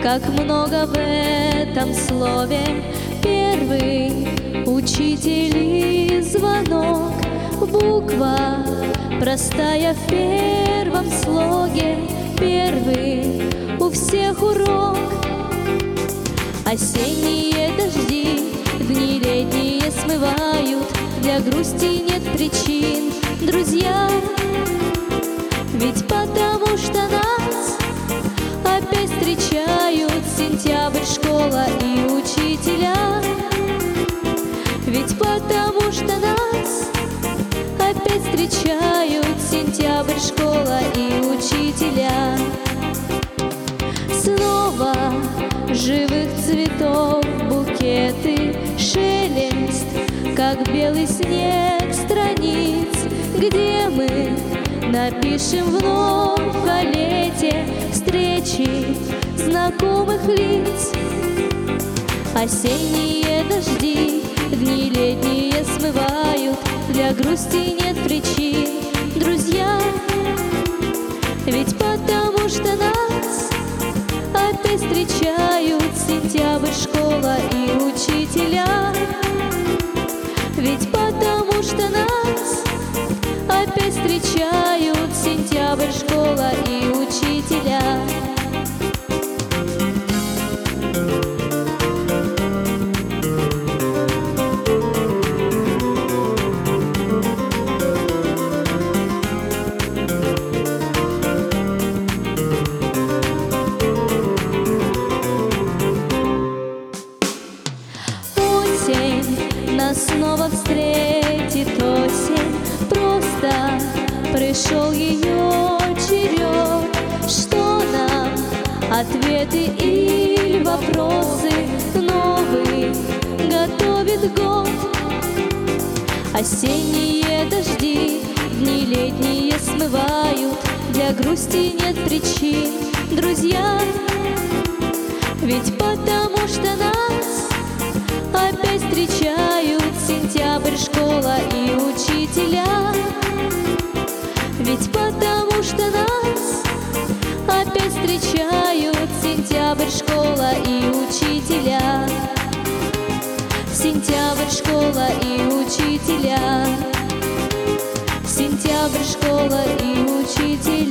Как много в этом слове. Первый учитель и звонок, буква простая в первом слоге. Первый у всех урок. Осенние дожди, дни летние смывают, для грусти нет причин, друзья. Ведь потому что нас опять встречают сентябрь, школа и учителя. Ведь потому что нас опять встречают сентябрь, школа и учителя. Снова живых цветов букеты, шелест, как белый снег страниц, где мы напишем вновь о лете встречи знакомых лиц. Осенние дожди, дни летние смывают, для грусти нет причин, друзья. Ведь потому что нас опять встречают сентябрь, школа и учителя. Ведь потому что нас опять встречают сентябрь, школа и учителя. Нас снова встретит осень, просто пришел ее черед. Что нам ответы или вопросы новый готовит год? Осенние дожди, дни летние смывают, для грусти нет причин, друзья. Ведь потому что нас опять встречают сентябрь, школа и учителя. Ведь потому что нас опять встречают сентябрь, школа и учителя. Сентябрь, школа и учителя. Сентябрь, школа и учителя.